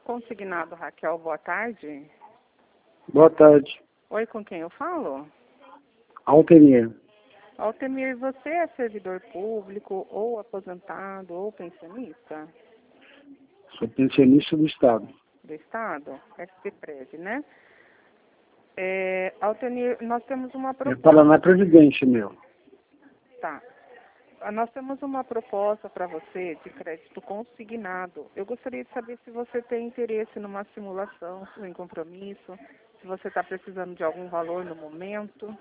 Consignado Raquel, boa tarde. Boa tarde. Oi, com quem eu falo? Altemir. Altemir, você é servidor público, ou aposentado, ou pensionista? Sou pensionista do Estado. Do Estado? SPPrev, né? Altemir, nós temos uma É proposta. Paraná Previdência, meu. Tá. Nós temos uma proposta para você de crédito consignado. Eu gostaria de saber se você tem interesse numa simulação, sem compromisso, se você está precisando de algum valor no momento.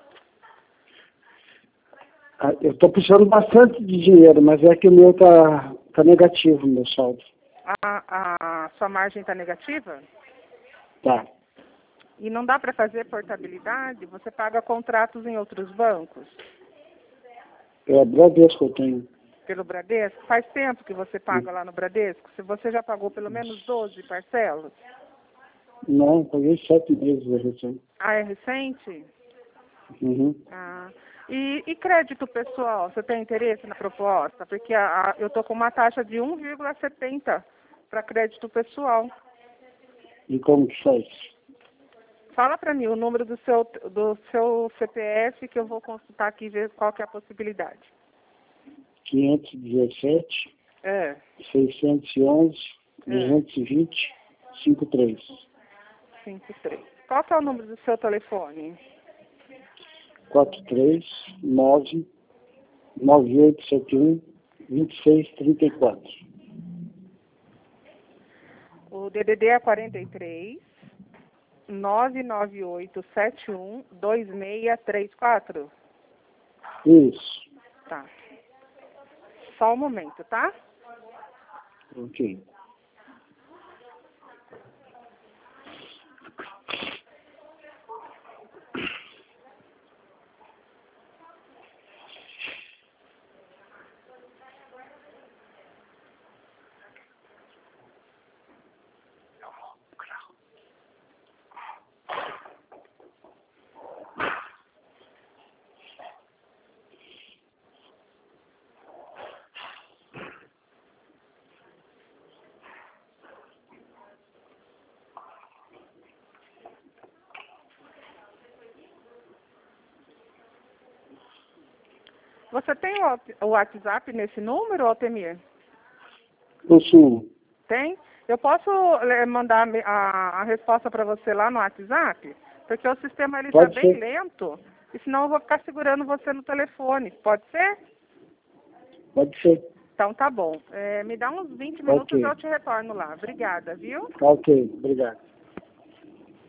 Eu estou precisando bastante de dinheiro, mas é que o meu tá negativo, meu saldo. A sua margem está negativa? Tá. E não dá para fazer portabilidade? Você paga contratos em outros bancos? É a Bradesco eu tenho. Pelo Bradesco? Faz tempo que você paga lá no Bradesco? Se você já pagou pelo menos 12 parcelas? Não, paguei 7 meses recente. Ah, é recente? Uhum. Ah. E crédito pessoal, você tem interesse na proposta? Porque eu estou com uma taxa de 1,70 para crédito pessoal. E como que faz? Fala para mim o número do seu CPF que eu vou consultar aqui e ver qual que é a possibilidade. 517, 611, 220, 53. 53. Qual que é o número do seu telefone? 439 9871 2634. O DDD é 43 99871 2634. Isso. Tá. Só um momento, tá? Ok. Você tem o WhatsApp nesse número, Altemir? Possuo. Tem? Eu posso mandar a resposta para você lá no WhatsApp? Porque o sistema está bem lento, e senão eu vou ficar segurando você no telefone. Pode ser? Pode ser. Então tá bom. Me dá uns 20 minutos e eu te retorno lá. Obrigada, viu? Ok, obrigado.